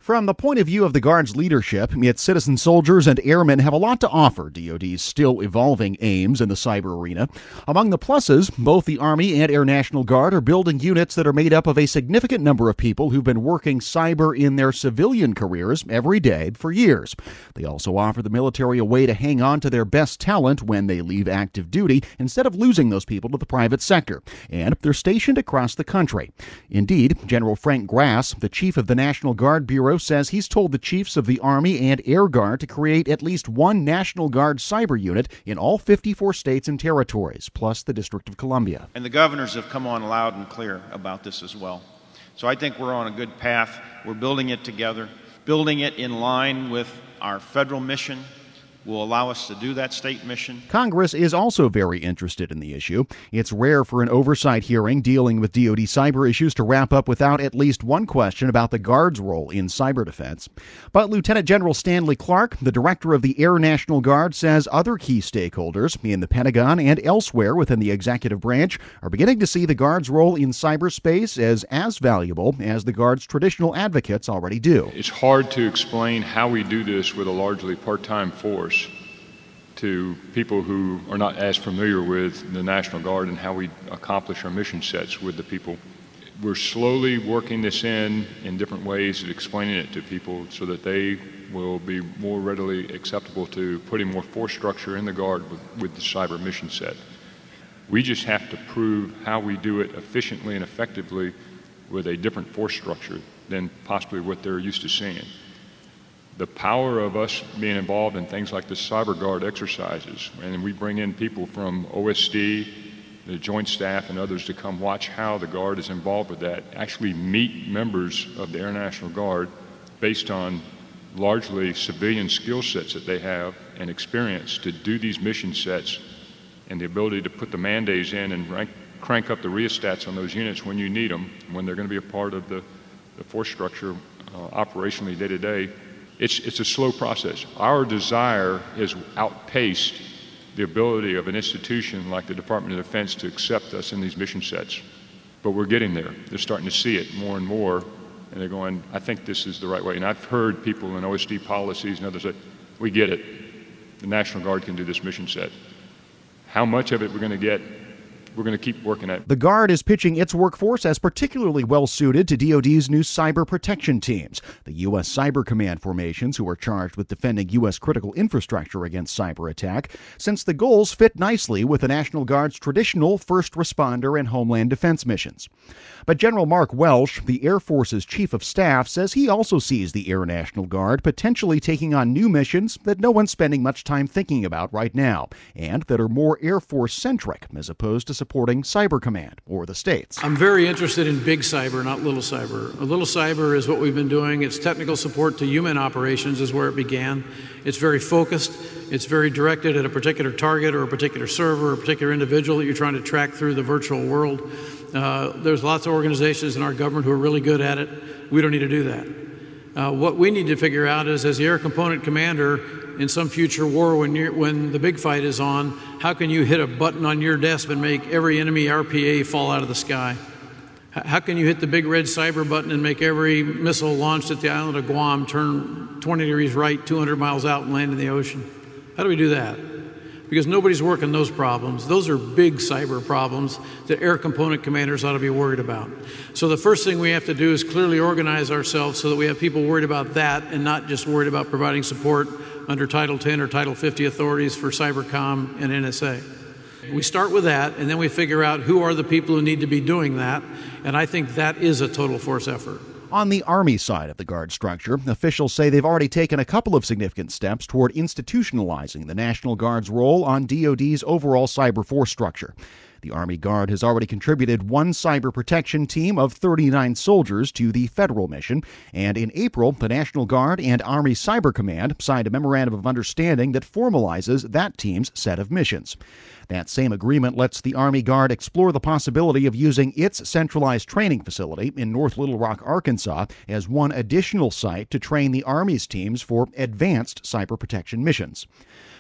From the point of view of the Guard's leadership, its citizen soldiers and airmen have a lot to offer DoD's still evolving aims in the cyber arena. Among the pluses, both the Army and Air National Guard are building units that are made up of a significant number of people who've been working cyber in their civilian careers every day for years. They also offer the military a way to hang on to their best talent when they leave active duty instead of losing those people to the private sector. And they're stationed across the country. Indeed, General Frank Grass, the chief of the National Guard Bureau, says he's told the chiefs of the Army and Air Guard to create at least one National Guard cyber unit in all 54 states and territories, plus the District of Columbia. And the governors have come on loud and clear about this as well. So I think we're on a good path. We're building it together. Building it in line with our federal mission will allow us to do that state mission. Congress is also very interested in the issue. It's rare for an oversight hearing dealing with DoD cyber issues to wrap up without at least one question about the Guard's role in cyber defense. But Lieutenant General Stanley Clark, the director of the Air National Guard, says other key stakeholders in the Pentagon and elsewhere within the executive branch are beginning to see the Guard's role in cyberspace as valuable as the Guard's traditional advocates already do. It's hard to explain how we do this with a largely part-time force to people who are not as familiar with the National Guard and how we accomplish our mission sets with the people. We're slowly working this in different ways of explaining it to people so that they will be more readily acceptable to putting more force structure in the Guard with the cyber mission set. We just have to prove how we do it efficiently and effectively with a different force structure than possibly what they're used to seeing. The power of us being involved in things like the Cyber Guard exercises, and we bring in people from OSD, the Joint Staff, and others to come watch how the Guard is involved with that, actually meet members of the Air National Guard based on largely civilian skill sets that they have and experience to do these mission sets, and the ability to put the man-days in and crank up the rheostats on those units when you need them, when they're going to be a part of the force structure operationally day to day. It's a slow process. Our desire has outpaced the ability of an institution like the Department of Defense to accept us in these mission sets. But we're getting there. They're starting to see it more and more, and they're going, I think this is the right way. And I've heard people in OSD policies and others say, we get it. The National Guard can do this mission set. How much of it we're going to get, we're going to keep working at. The Guard is pitching its workforce as particularly well-suited to DoD's new cyber protection teams, the U.S. Cyber Command formations who are charged with defending U.S. critical infrastructure against cyber attack, since the goals fit nicely with the National Guard's traditional first responder and homeland defense missions. But General Mark Welsh, the Air Force's Chief of Staff, says he also sees the Air National Guard potentially taking on new missions that no one's spending much time thinking about right now, and that are more Air Force-centric as opposed to supporting Cyber Command or the states. I'm very interested in big cyber, not little cyber. A little cyber is what we've been doing. It's technical support to human operations is where it began. It's very focused. It's very directed at a particular target or a particular server or a particular individual that you're trying to track through the virtual world. There's lots of organizations in our government who are really good at it. We don't need to do that. What we need to figure out is, as the air component commander in some future war when the big fight is on, how can you hit a button on your desk and make every enemy RPA fall out of the sky? How can you hit the big red cyber button and make every missile launched at the island of Guam turn 20 degrees right, 200 miles out and land in the ocean? How do we do that? Because nobody's working those problems. Those are big cyber problems that air component commanders ought to be worried about. So the first thing we have to do is clearly organize ourselves so that we have people worried about that and not just worried about providing support under Title 10 or Title 50 authorities for Cybercom and NSA. We start with that, and then we figure out who are the people who need to be doing that, and I think that is a total force effort. On the Army side of the Guard structure, officials say they've already taken a couple of significant steps toward institutionalizing the National Guard's role on DoD's overall cyber force structure. The Army Guard has already contributed one cyber protection team of 39 soldiers to the federal mission, and in April, the National Guard and Army Cyber Command signed a memorandum of understanding that formalizes that team's set of missions. That same agreement lets the Army Guard explore the possibility of using its centralized training facility in North Little Rock, Arkansas, as one additional site to train the Army's teams for advanced cyber protection missions.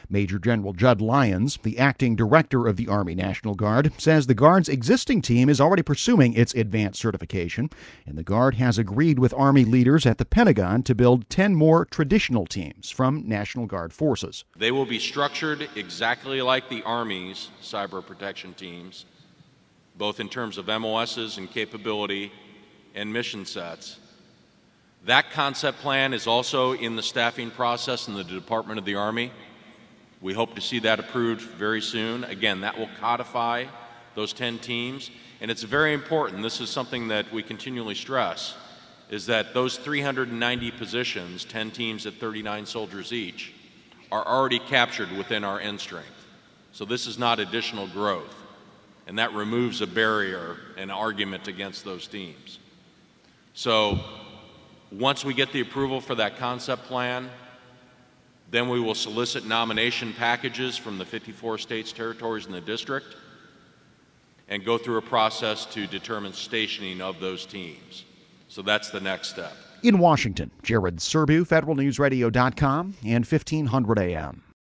Major General Judd Lyons, the acting director of the Army National Guard, says the Guard's existing team is already pursuing its advanced certification, and the Guard has agreed with Army leaders at the Pentagon to build 10 more traditional teams from National Guard forces. They will be structured exactly like the Army's cyber protection teams, both in terms of MOSs and capability and mission sets. That concept plan is also in the staffing process in the Department of the Army. We hope to see that approved very soon. Again, that will codify those 10 teams. And it's very important, this is something that we continually stress, is that those 390 positions, 10 teams at 39 soldiers each, are already captured within our end strength. So this is not additional growth. And that removes a barrier and argument against those teams. So once we get the approval for that concept plan, then we will solicit nomination packages from the 54 states, territories, and the district, and go through a process to determine stationing of those teams. So that's the next step. In Washington, Jared Serbu, FederalNewsRadio.com and 1500 AM.